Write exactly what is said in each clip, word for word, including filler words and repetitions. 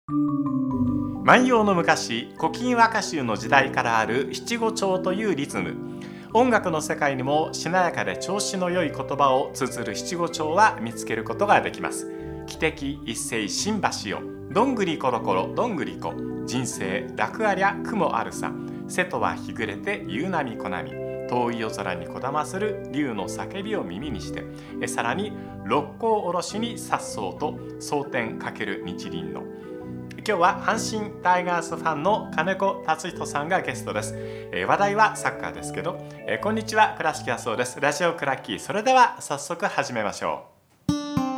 万葉の昔、古今和歌集の時代からある七五調というリズム。音楽の世界にもしなやかで調子の良い言葉を綴る七五調は見つけることができます。汽笛一声新橋よ、どんぐりころころどんぐりこ、人生楽ありゃ雲あるさ、瀬戸は日暮れて夕波小波、遠い夜空にこだまする竜の叫びを耳にして、えさらに六甲おろしに颯爽と蒼天かける日輪の。今日は阪神タイガースファンの金子達人さんがゲストです。えー、話題はサッカーですけど、えー、こんにちは、倉敷康夫です。ラジオクラッキー。それでは早速始めましょう。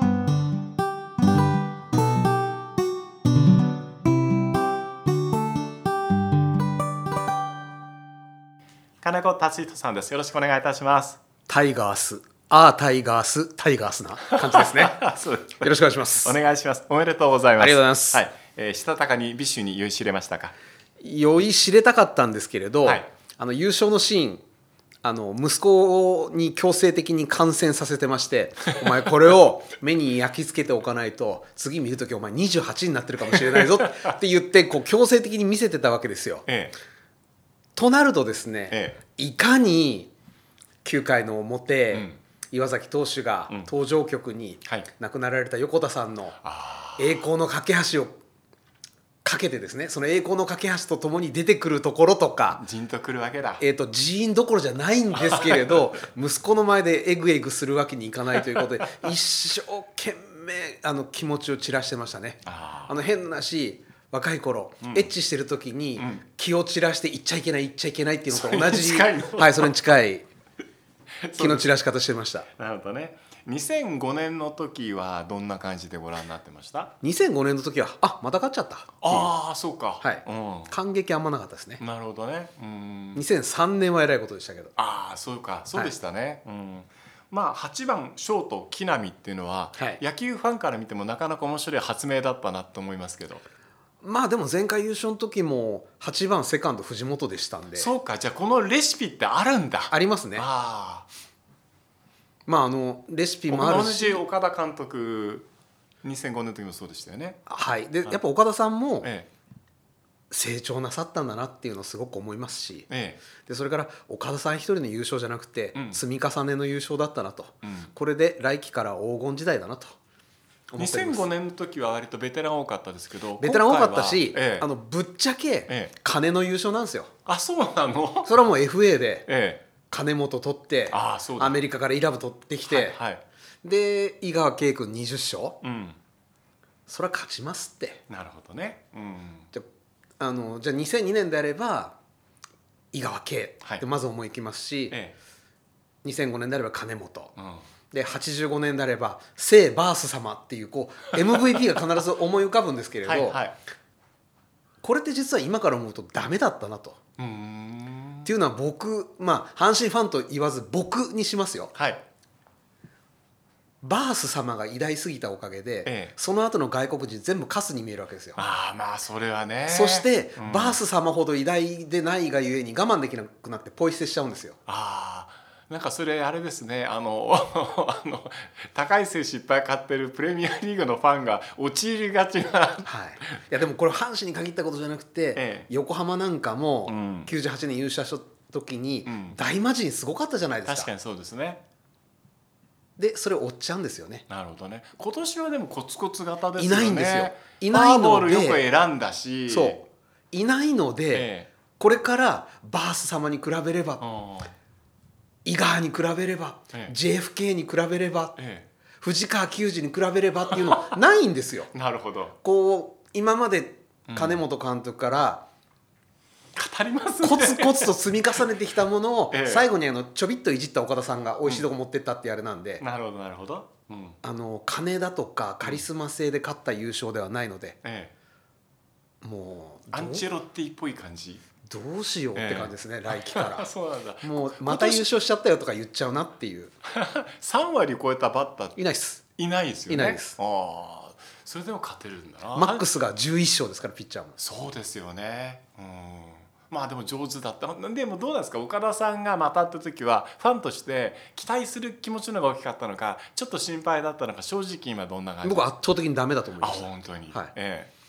金子達人さんです。よろしくお願いいたします。 タイガース、あータイガース、タイガースな感じですね。 そうですね。 よろしくお願いします。 お願いします。おめでとうございます。 ありがとうございます。 はい、えー、したたかにビッシュに酔いしれましたか？ 酔いしれたかったんですけれど、 はい、 あの優勝のシーン、あの息子に強制的に観戦させてまして、お前これを目に焼き付けておかないと次見るときお前にじゅうはちになってるかもしれないぞって言ってこう強制的に見せてたわけですよ。 ええ、 となるとですね、 ええ、 いかにきゅうかいの表、うん、岩崎投手が登場曲に亡くなられた横田さんの栄光の架け橋をかけてですね、その栄光の架け橋とともに出てくるところとか、 ジーンとくるわけだ。 えーと、ジーンどころじゃないんですけれど息子の前でエグエグするわけにいかないということで一生懸命あの気持ちを散らしてましたね。ああの変なし若い頃、うん、エッチしてる時に気を散らして言っちゃいけない言っちゃいけないっていうのと同じ、はい、それに近い気の散らし方してました。 なるほどね。にせんごねんの時はどんな感じでご覧になってました？ にせんごねんの時はあまた勝っちゃった。 ああそうか。 はい、うん、感激あんまなかったですね。 なるほどね。うん、 にせんさんねんはえらいことでしたけど。 ああそうか、そうでしたね。はい、うん、まあはちばんショート木浪っていうのは、はい、野球ファンから見てもなかなか面白い発明だったなと思いますけど。 まあでも前回優勝の時もはちばんセカンド藤本でしたんで。 そうか、じゃあこのレシピってあるんだ。 ありますね。 ああ、 まああのレシピもあるし、 同じ岡田監督にせんごねんの時もそうでしたよね。 はいで、はい、やっぱ岡田さんも成長なさったんだなっていうのをすごく思いますし、ええ、でそれから岡田さん一人の優勝じゃなくて、うん、積み重ねの優勝だったなと、うん、これで来季から黄金時代だなとにせんごねんの時は割とベテラン多かったですけど、 ベテラン多かったし、 ええ、 あのぶっちゃけ金の優勝なんですよ。 あ、そうなの？ それはもう エフエー で、 ええ、 金本取って、 ああそうだ、 アメリカからイラブ取ってきて、はいはい、で井川圭君にじゅっしょう、うん、それは勝ちますって。 なるほどね、うん、 じゃあのじゃあにせんにねんであれば井川圭ってまず思いきますし、はい、にせんごねんであれば金本、うん、ではちじゅうごねんであれば聖バース様っていう、こう エムブイピー が必ず思い浮かぶんですけれどはい、はい、これって実は今から思うとダメだったなと。うーんっていうのは僕、まあ阪神ファンと言わず僕にしますよ。はい、バース様が偉大すぎたおかげで、ええ、その後の外国人全部カスに見えるわけですよ。 ああまあそれはね。 そして、うん、バース様ほど偉大でないがゆえに我慢できなくなってポイ捨てしちゃうんですよ。 ああなんかそれあれですね、あのあの高い選手いっぱい買ってるプレミアリーグのファンが陥りがちな、はい、 いやでもこれ阪神に限ったことじゃなくて、ええ、横浜なんかもきゅうじゅうはちねん優勝した時に、うん、大魔神すごかったじゃないですか。 確かにそうですね。 でそれを追っちゃうんですよね。 なるほどね。今年はでもコツコツ型ですよね。 いないんですよ。いないのでフォアボールよく選んだし、 そういないので、ええ、これからバース様に比べれば、井川に比べれば、ええ、ジェエフケー に比べれば、ええ、藤川球児に比べればっていうのないんですよ。 なるほど。 こう今まで金本監督から、 語りますね、 コツコツと積み重ねてきたものを、ええ、最後にあのちょびっといじった岡田さんがおいしいとこ持ってったってあれなんで、 うん、なるほどなるほど、うん、 あの金だとかカリスマ性で勝った優勝ではないので、ええ、もうアンチェロッティっぽい感じ、 どうしようって感じですね、ええ、来季からそうなんだ。 もうまた優勝しちゃったよとか言っちゃうなっていうさんわり超えたバッターいないっす。 いないですよね。 いないです。 ああそれでも勝てるんだな。 マックスがじゅういっしょうですからピッチャーも。 そうですよね、うん、まあでも上手だった。でもどうなんですか、岡田さんがまた会った時はファンとして期待する気持ちの方が大きかったのか、ちょっと心配だったのか、正直今どんな感じ？ 僕は圧倒的にダメだと思いました。 あ本当に、 はい、 ええ、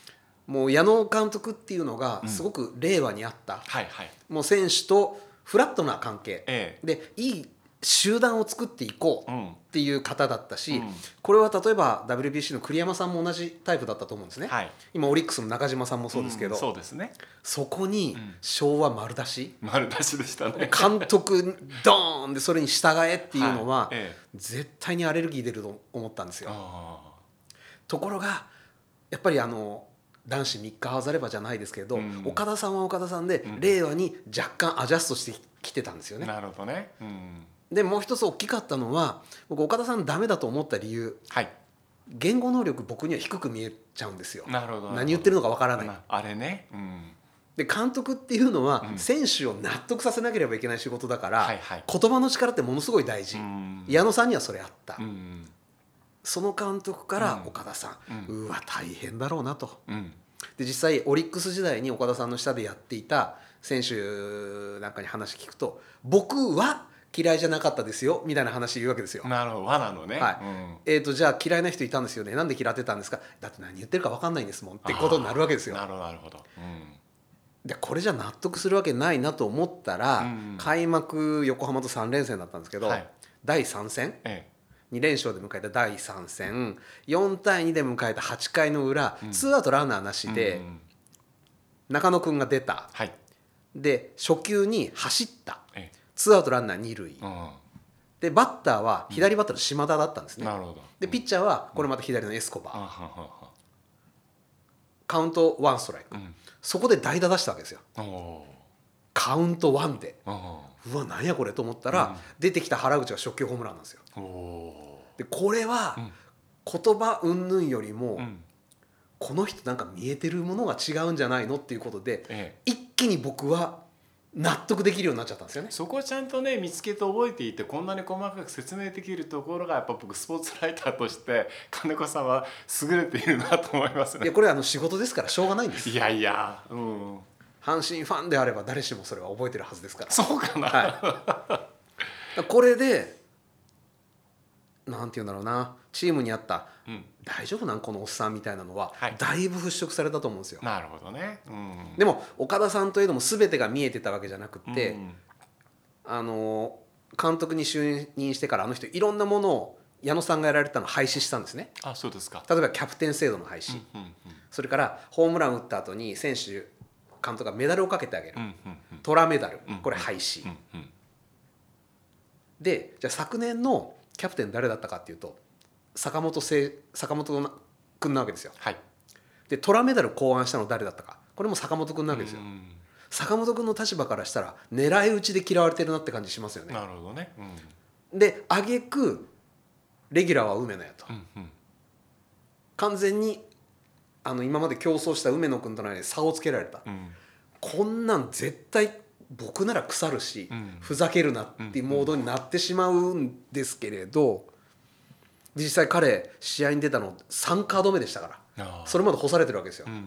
もう矢野監督っていうのがすごく令和にあった、 うんはいはい、 もう選手とフラットな関係、 ええ、 でいい集団を作っていこうっていう方だったし、 うん、 これは例えば ダブリュービーシー の栗山さんも同じタイプだったと思うんですね、はい、今オリックスの中島さんもそうですけど、うん、 そうですね、 そこに昭和丸出し、 うん、丸出しでしたね、 監督ドーンでそれに従えっていうのは、 はいええ、 絶対にアレルギー出ると思ったんですよ。ところがやっぱりあの男子みっか合わざればじゃないですけど、うん、岡田さんは岡田さんで、うん、令和に若干アジャストしてきてたんですよね。 なるほどね、うん、 でもう一つ大きかったのは僕岡田さんダメだと思った理由、 はい、 言語能力僕には低く見えちゃうんですよ。 なるほど、 何言ってるのかわからない、 あれね、うん、 で監督っていうのは、うん、選手を納得させなければいけない仕事だから、はいはい、言葉の力ってものすごい大事、うん、矢野さんにはそれあった、うん、その監督から岡田さん、うん、うわ大変だろうなと、うん、で実際オリックス時代に岡田さんの下でやっていた選手なんかに話聞くと、僕は嫌いじゃなかったですよみたいな話言うわけですよ。 なるほど、和なのね、 はい、うん、えーとじゃあ嫌いな人いたんですよね、なんで嫌ってたんですか、だって何言ってるか分かんないんですもんってことになるわけですよ。 なるほどなるほど、うん、 でこれじゃ納得するわけないなと思ったら、うん、開幕横浜とさん連戦だったんですけど、はい、だいさん戦、ええ、に連勝で迎えただいさん戦、よんたいにで迎えたはちかいの裏、うん、ツーアウトランナーなしで、うん、中野くんが出た、はい、で初球に走った、ええ、ツーアウトランナーに塁、うん、でバッターは左バッターの島田だったんですね、うん、なるほど、でピッチャーはこれまた左のエスコバー、うん、カウントワンストライク、うん、そこで代打出したわけですよ。カウントワンで、うわ何やこれと思ったら、うん、出てきた原口が初球ホームランなんですよ。でこれは、うん、言葉云々よりも、うん、この人なんか見えてるものが違うんじゃないのっていうことで、ええ、一気に僕は納得できるようになっちゃったんですよね。 そこをちゃんとね見つけて覚えていて、こんなに細かく説明できるところがやっぱ僕スポーツライターとして金子さんは優れているなと思いますね。 いやこれはあの仕事ですからしょうがないんです。 いやいや、うん、 阪神ファンであれば誰しもそれは覚えてるはずですから。 そうかな、 はい、これでなんていうんだろうな、チームにあった、うん、大丈夫なんこのおっさんみたいなのは、はい、だいぶ払拭されたと思うんですよ。 なるほどね、うん、 でも岡田さんというのも全てが見えてたわけじゃなくて、うん、あの監督に就任してからあの人いろんなものを矢野さんがやられたのを廃止したんですね。 あ、そうですか。 例えばキャプテン制度の廃止、うんうんうん、それからホームラン打った後に選手監督がメダルをかけてあげる、うんうんうん、トラメダル、これ廃止、うんうんうん、でじゃあ昨年のキャプテン誰だったかっていうと坂本せ坂本君なわけですよ、はい、でトラメダル考案したの誰だったか、これも坂本君なわけですよ。坂本君の立場からしたら狙い撃ちで嫌われてるなって感じしますよね。 なるほどね、 うん、で挙句レギュラーは梅野やと、うんうん、完全にあの今まで競争した梅野君との間に差をつけられた、うん、こんなん絶対僕なら腐るし、うん、ふざけるなっていうモードになってしまうんですけれど、実際彼試合に出たのさんカード目でしたから、それまで干されてるわけですよ、うん、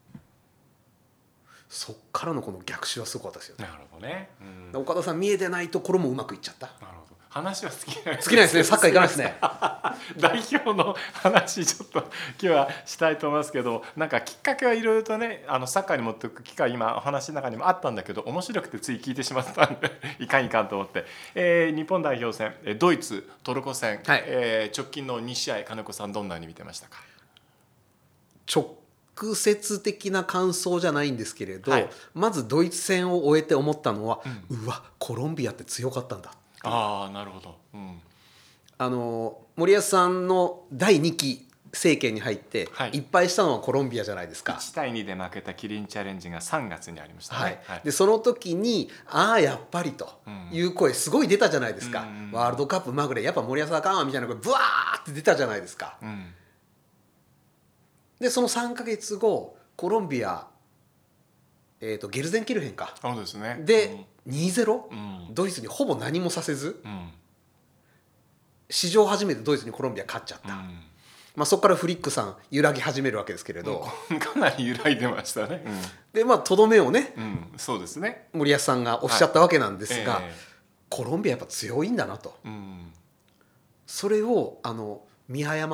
そっからのこの逆襲はすごかったですよ。 なるほどね、 うん、岡田さん見えてないところもうまくいっちゃった。 なるほど、話は好きなんです好きなんですね。サッカーいかないですね代表の話ちょっと今日はしたいと思いますけど、なんかきっかけはいろいろとね、あのサッカーに持っていく機会今お話の中にもあったんだけど、面白くてつい聞いてしまったんでいかんいかんと思って、えー、日本代表戦ドイツトルコ戦、はい、えー、直近のに試合金子さんどんなに見てましたか？ 直接的な感想じゃないんですけれど、はい、まずドイツ戦を終えて思ったのは、うん、うわコロンビアって強かったんだ。 ああ、なるほど、うん、 あの森保さんのだいにき政権に入って、はい、いっぱいしたのはコロンビアじゃないですか。 いちたいにで負けたキリンチャレンジがさんがつにありましたね、 はいはい、でその時にああやっぱりという声すごい出たじゃないですか、うん、ワールドカップまぐれやっぱ森保あかんわみたいな声ブワーって出たじゃないですか、うん、でそのさんかげつごコロンビア、えー、とゲルゼンキルヘンかそうですね、 で、うんにたいゼロ、うん、ドイツにほぼ何もさせず、うん、史上初めてドイツにコロンビア勝っちゃった、うん、まあ、そこからフリックさん揺らぎ始めるわけですけれど、 うん、かなり揺らいでましたね、うん、 でまあとどめをね、 うん、そうですね、 森保さんがおっしゃったわけなんですが、 はい、えー、 コロンビアやっぱ強いんだなと、うん、それをあの見誤っ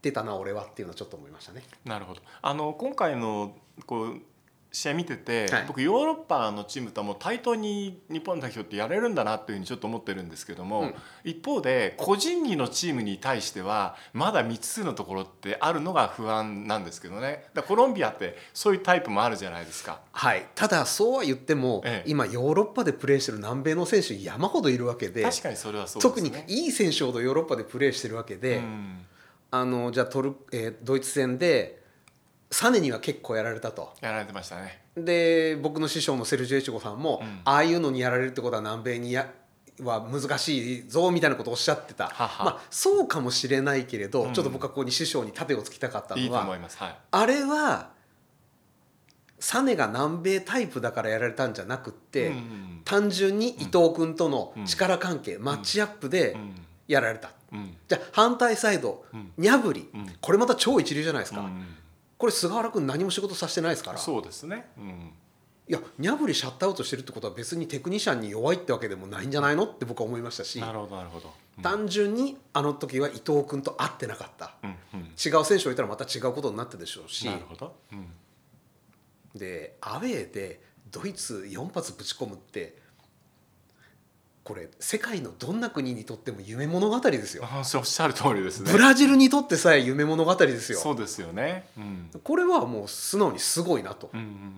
てたな俺はっていうのはちょっと思いましたね。 なるほど。あの今回のこう試合見てて、 はい、 僕ヨーロッパのチームとはもう対等に日本代表ってやれるんだなというふうにちょっと思ってるんですけども、うん、一方で個人技のチームに対してはまだ未知数のところってあるのが不安なんですけどね。だコロンビアってそういうタイプもあるじゃないですか。 はい、ただそうは言っても、ええ、今ヨーロッパでプレーしてる南米の選手山ほどいるわけで、 確かにそれはそうですね。 特にいい選手ほどヨーロッパでプレーしてるわけで、うん、あのじゃあトル、えー、ドイツ戦でサネには結構やられたと。 やられてましたね。 で僕の師匠のセルジュ・エチゴさんも、うん、ああいうのにやられるってことは南米にやは難しいぞみたいなことをおっしゃってた。はは、まあ、そうかもしれないけれど、うん、ちょっと僕はここに師匠に盾をつきたかったのは、 いいと思います、はい、 あれはサネが南米タイプだからやられたんじゃなくって、うんうん、単純に伊藤君との力関係、うん、マッチアップでやられた、うん、じゃあ反対サイド、うん、ニャブリ、うん、これまた超一流じゃないですか、うん、これ菅原君何も仕事させてないですから。 そうですね、うん、 いやニャブリシャットアウトしてるってことは別にテクニシャンに弱いってわけでもないんじゃないのって僕は思いましたし、 なるほどなるほど、 うん、単純にあの時は伊藤君と会ってなかった、うんうん、違う選手をいたらまた違うことになってるでしょうし、 なるほど、うん、 でアウェーでドイツよん発ぶち込むってこれ世界のどんな国にとっても夢物語ですよ。 おっしゃる通りですね。 ブラジルにとってさえ夢物語ですよ。 そうですよね、うん、 これはもう素直にすごいなと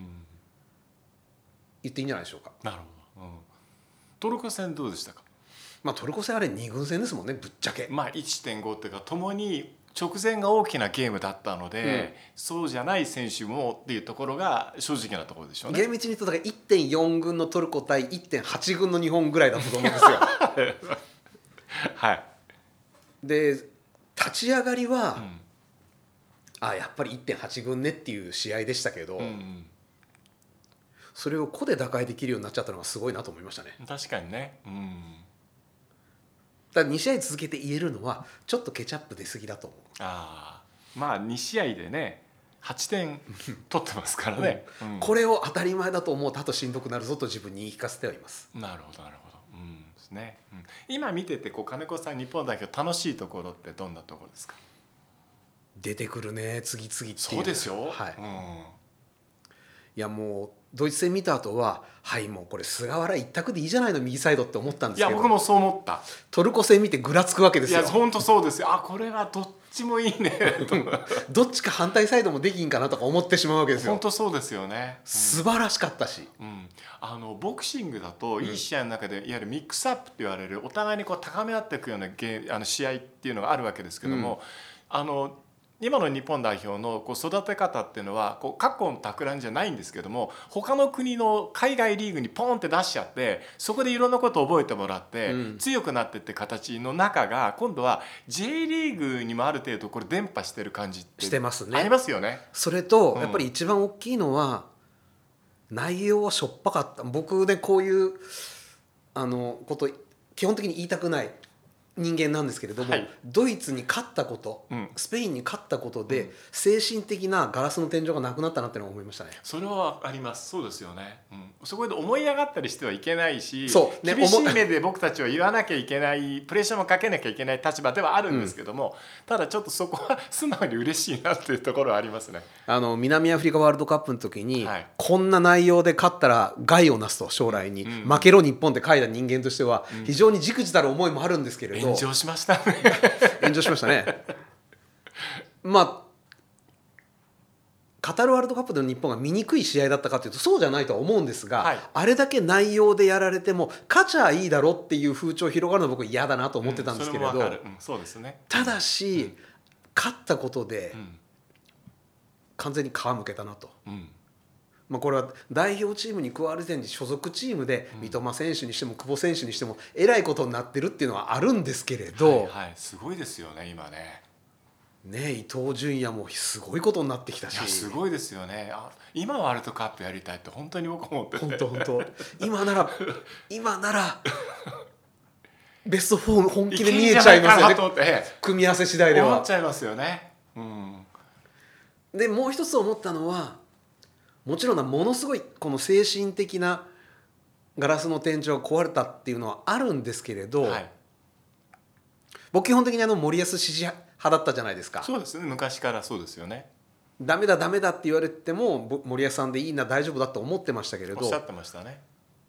言っていいんじゃないでしょうか。 なるほど、うん、トルコ戦どうでしたか。 まあ、トルコ戦あれに軍戦ですもんねぶっちゃけ。 まあ いってんご っていうかともに直前が大きなゲームだったので、うん、そうじゃない選手もっていうところが正直なところでしょうね。 厳密に言うとだから いってんよん 軍のトルコ対 いってんはち 軍の日本ぐらいだったと思うんですよはい。 で立ち上がりは、うん、あやっぱり いってんはち 軍ねっていう試合でしたけど、うんうん、それを個で打開できるようになっちゃったのがすごいなと思いましたね。 確かにね、うん、 だからに試合続けて言えるのはちょっとケチャップ出過ぎだと思う。 あまあに試合でねはちてん取ってますからね、 うんうん、これを当たり前だと思うとあとしんどくなるぞと自分に言い聞かせてはいます。 なるほどなるほど、うんですね、うん、今見ててこう金子さん日本代表楽しいところってどんなところですか。 出てくるね次々っていう。 そうですよ、 はい、 うん、 いやもうドイツ戦見た後ははいもうこれ菅原一択でいいじゃないの右サイドって思ったんですけど、 いや僕もそう思った。 トルコ戦見てぐらつくわけですよ。 いや本当そうですよ。あこれはどっちもいいねどっちか反対サイドもできんかなとか思ってしまうわけですよ。 本当そうですよね、 うん、素晴らしかったし、 うん、あのボクシングだといい試合の中でいわゆるミックスアップって言われるお互いにこう高め合っていくようなゲあの試合っていうのがあるわけですけども、うん、あの今の日本代表のこう育て方っていうのはこう各国の企んじゃないんですけども他の国の海外リーグにポンって出しちゃってそこでいろんなことを覚えてもらって強くなってって形の中が今度は J リーグにもある程度これ伝播してる感じってしてますね。 ありますよね。 それとやっぱり一番大きいのは内容はしょっぱかった。僕でこういうあのこと基本的に言いたくない人間なんですけれども、はい、ドイツに勝ったこと、うん、スペインに勝ったことで、うん、精神的なガラスの天井がなくなったなってのは思いましたね。 それはあります。そうですよね、うん、そこで思い上がったりしてはいけないし、 そうね、 厳しい目で僕たちは言わなきゃいけないプレッシャーもかけなきゃいけない立場ではあるんですけども、うん、ただちょっとそこは素直に嬉しいなっていうところはありますね。 あの南アフリカワールドカップの時に、はい、こんな内容で勝ったら害をなすと将来に、うん、負けろ日本って書いた人間としては非常にじくじたる思いもあるんですけれど、 炎上しました炎上しましたねまあカタールワールドカップでの日本が見にくい試合だったかというとそうじゃないとは思うんですが、はい、あれだけ内容でやられても勝ちゃいいだろっていう風潮広がるのは僕は嫌だなと思ってたんですけれど、うんうんそうですね、 ただし、うん、勝ったことで、うん、完全に皮むけたなと、うんまあ、これは代表チームに加わる時点で所属チームで三笘選手にしても久保選手にしてもえらいことになってるっていうのはあるんですけれど、 はいはい、すごいですよね今ね。 ね伊東純也もすごいことになってきたし、 いやすごいですよね。あ今ワールドカップやりたいって本当に僕思ってて、 本当本当今なら今ならベストフォー本気で見えちゃいますよね組み合わせ次第では思っちゃいますよね、うん、 でもう一つ思ったのはもちろんなものすごいこの精神的なガラスの天井が壊れたっていうのはあるんですけれど、はい、僕基本的にあの森保支持派派だったじゃないですか。 そうですね、昔からそうですよね。 ダメだダメだって言われても森保さんでいいな大丈夫だと思ってましたけれど、 おっしゃってましたね。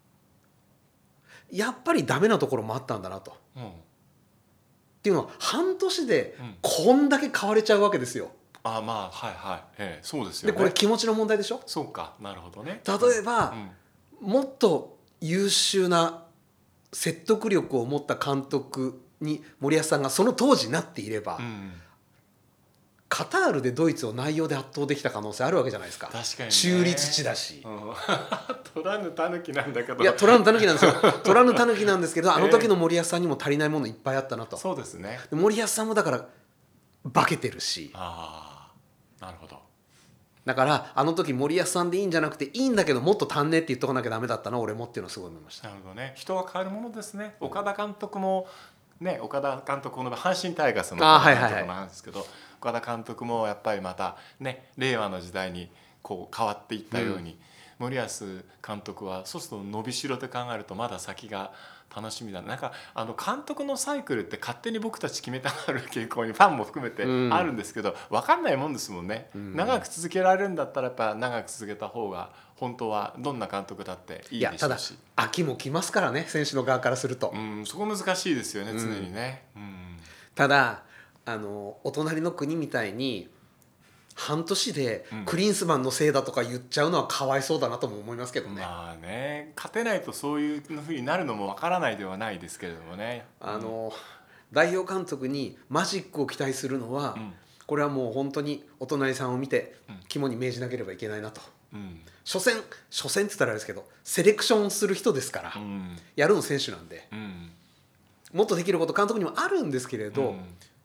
やっぱりダメなところもあったんだなと、うん、っていうのは半年でこんだけ変われちゃうわけですよ。 うん、あまあはいはい、ええ、そうですよね。 でこれ気持ちの問題でしょ。 そうか、なるほどね。 例えば、うん、もっと優秀な説得力を持った監督に森保さんがその当時なっていれば、うん、カタールでドイツを内容で圧倒できた可能性あるわけじゃないですか。 確かにね、 中立地だし、うん、 取らぬ狸なんだけど、 いや取らぬ狸なんですよ取らぬ狸なんですけど、あの時の森保さんにも足りないものいっぱいあったなと。 そうですね。 で森保さんもだから化けてるし、 ああ、なるほど。 だからあの時森保さんでいいんじゃなくていいんだけどもっと足んねって言っとかなきゃダメだったな俺もっていうのをすごい思いました。 なるほどね。人は変わるものですね。岡田監督もね、岡田監督の阪神タイガースの岡田監督なんですけど、はいはいはい、岡田監督もやっぱりまたね令和の時代にこう変わっていったように、うん、森保監督はそうすると伸びしろで考えるとまだ先が楽しみだ。なんかあの監督のサイクルって勝手に僕たち決めたがる傾向にファンも含めてあるんですけど、うん、分かんないもんですもんね、うん、長く続けられるんだったらやっぱ長く続けた方が本当はどんな監督だっていいでしょうし。いやただ秋も来ますからね、選手の側からすると、 うん、そこ難しいですよね、常にね、うんうん、 ただあのお隣の国みたいに半年でクリンスマンのせいだとか言っちゃうのはかわいそうだなとも思いますけどね、うん、 まあね、勝てないとそういうふうになるのもわからないではないですけれどもね、 あの、うん、代表監督にマジックを期待するのは、うん、これはもう本当にお隣さんを見て肝に銘じなければいけないなと、うん、所詮所詮って言ったらあれですけどセレクションする人ですから、うん、やるの選手なんで、うん、もっとできること監督にもあるんですけれど、うん、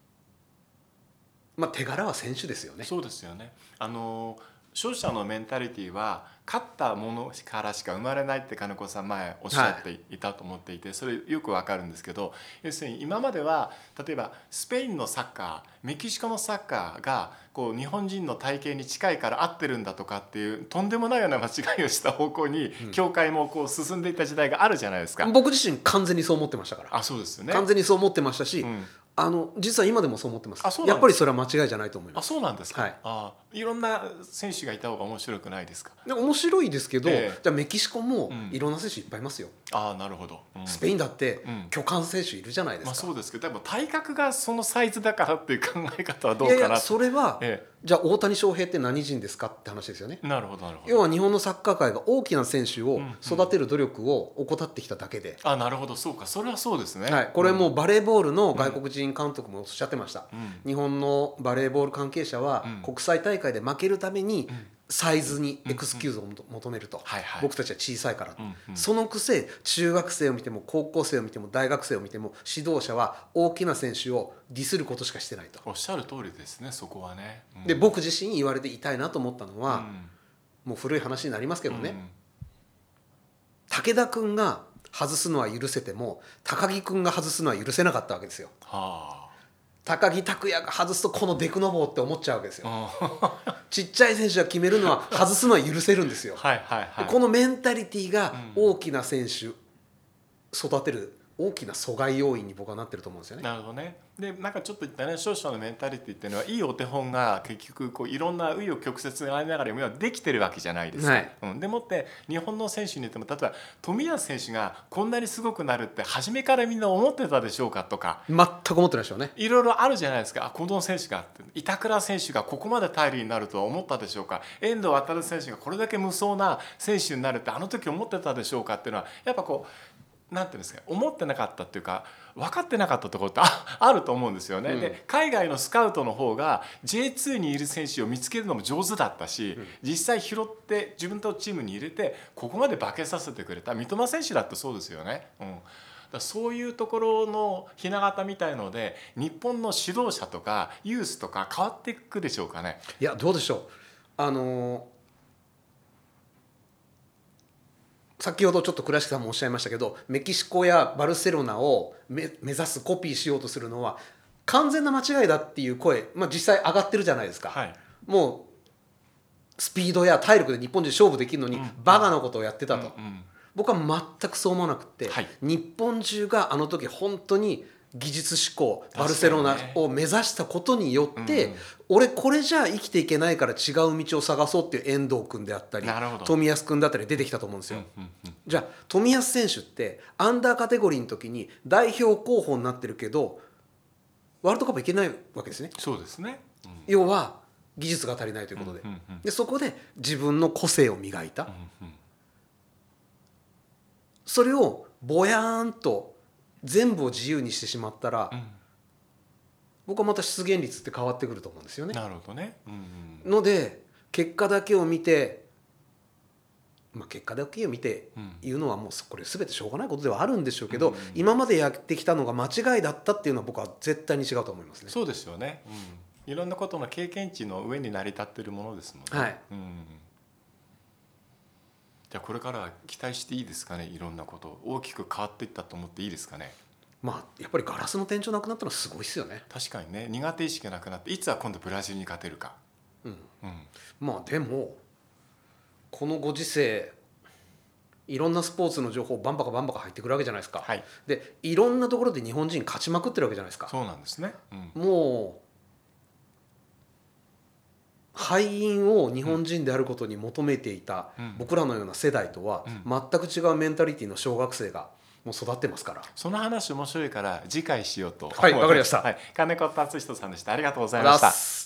まあ、手柄は選手ですよね。 そうですよね。あの勝者のメンタリティは勝ったものからしか生まれないって金子さん前おっしゃっていたと思っていて、それよくわかるんですけど、要するに今までは例えばスペインのサッカー、メキシコのサッカーがこう日本人の体型に近いから合ってるんだとかっていうとんでもないような間違いをした方向に協会もこう進んでいった時代があるじゃないですか、 うん、僕自身完全にそう思ってましたから。 あ、そうですよね。 完全にそう思ってましたし、うん、あの実は今でもそう思ってます。あ、やっぱりそれは間違いじゃないと思います。 あ、そうなんですか、 はい、 あ、いろんな選手がいた方が面白くないですか。 で面白いですけど、えー、じゃあメキシコもいろんな選手いっぱいいますよ、 うん、あ、なるほど、うん、 スペインだって巨漢選手いるじゃないですか、まあ、 そうですけどでも体格がそのサイズだからっていう考え方はどうかな。いやいやそれは、えー、じゃあ大谷翔平って何人ですかって話ですよね。 なるほどなるほど。 要は日本のサッカー界が大きな選手を育てる努力を怠ってきただけで、 うんうん、あ、なるほど、そうか、それはそうですね、 はい、これもうバレーボールの外国人監督もおっしゃってました、うん、日本のバレーボール関係者は国際大会で負けるためにサイズにエクスキューズを求めると、はいはい、僕たちは小さいからと、うんうん、そのくせ中学生を見ても高校生を見ても大学生を見ても指導者は大きな選手をディスることしかしてないと。 おっしゃる通りですね、そこはね、 うん、で僕自身言われて痛いなと思ったのは、うん、もう古い話になりますけどね、うん、武田君が外すのは許せても高木君が外すのは許せなかったわけですよ、はあ、高木拓也が外すとこのデクノボーって思っちゃうわけですよちっちゃい選手が決めるのは外すのは許せるんですよはいはい、はい、このメンタリティが大きな選手育てる大きな阻害要因に僕はなってると思うんですよね。 なるほどね。でなんかちょっと言ったね、勝者のメンタリティっていうのはいいお手本が結局こういろんな紆余曲折がありながら今できてるわけじゃないですか、はい、うん、でもって日本の選手に言っても例えば冨安選手がこんなにすごくなるって初めからみんな思ってたでしょうかとか、 全く思ってないでしょうね。 いろいろあるじゃないですか。あ、この選手がって板倉選手がここまで頼りになるとは思ったでしょうか。遠藤航選手がこれだけ無双な選手になるってあの時思ってたでしょうかっていうのはやっぱこうなんていうんですか、思ってなかったっていうか分かってなかったところって あ, あると思うんですよね、うん、で海外のスカウトの方が ジェイツー にいる選手を見つけるのも上手だったし、うん、実際拾って自分とチームに入れてここまで化けさせてくれた三笘選手だってそうですよね、うん、だそういうところのひな形みたいので日本の指導者とかユースとか変わっていくでしょうかね。 いやどうでしょう。あのー先ほどちょっと倉敷さんもおっしゃいましたけどメキシコやバルセロナを目指すコピーしようとするのは完全な間違いだっていう声、まあ、実際上がってるじゃないですか、はい、もうスピードや体力で日本人勝負できるのにバカなことをやってたと、うんうん、僕は全くそう思わなくて、はい、日本中があの時本当に技術志向バルセロナを目指したことによって、ね、うん、俺これじゃあ生きていけないから違う道を探そうっていう遠藤君であったり冨安君だったり出てきたと思うんですよ、うんうんうん、じゃあ冨安選手ってアンダーカテゴリーの時に代表候補になってるけどワールドカップいけないわけですね。 そうですね、 うん、要は技術が足りないということで、うんうんうん、でそこで自分の個性を磨いた、うんうん、それをぼやーんと全部を自由にしてしまったら、うん、僕はまた出現率って変わってくると思うんですよね。 なるほどね、うんうん、 ので結果だけを見て、まあ、結果だけを見て言うのはもうこれ全てしょうがないことではあるんでしょうけど、うんうん、今までやってきたのが間違いだったっていうのは僕は絶対に違うと思いますね。 そうですよね、うん、いろんなことの経験値の上に成り立っているものですもんね、 はい、 うん、じゃあこれから期待していいですかね。いろんなこと大きく変わっていったと思っていいですかね。 まあやっぱりガラスの天井なくなったのはすごいですよね。 確かにね、苦手意識がなくなっていつは今度ブラジルに勝てるか、 うんうん、まあでもこのご時世いろんなスポーツの情報バンバカバンバカ入ってくるわけじゃないですか、 はい、 でいろんなところで日本人勝ちまくってるわけじゃないですか。 そうなんですね、 うん、もう敗因を日本人であることに求めていた僕らのような世代とは全く違うメンタリティの小学生がもう育ってますから。 その話面白いから次回しようと。 はい、わかりました、 はい、金子達人さんでした。ありがとうございました。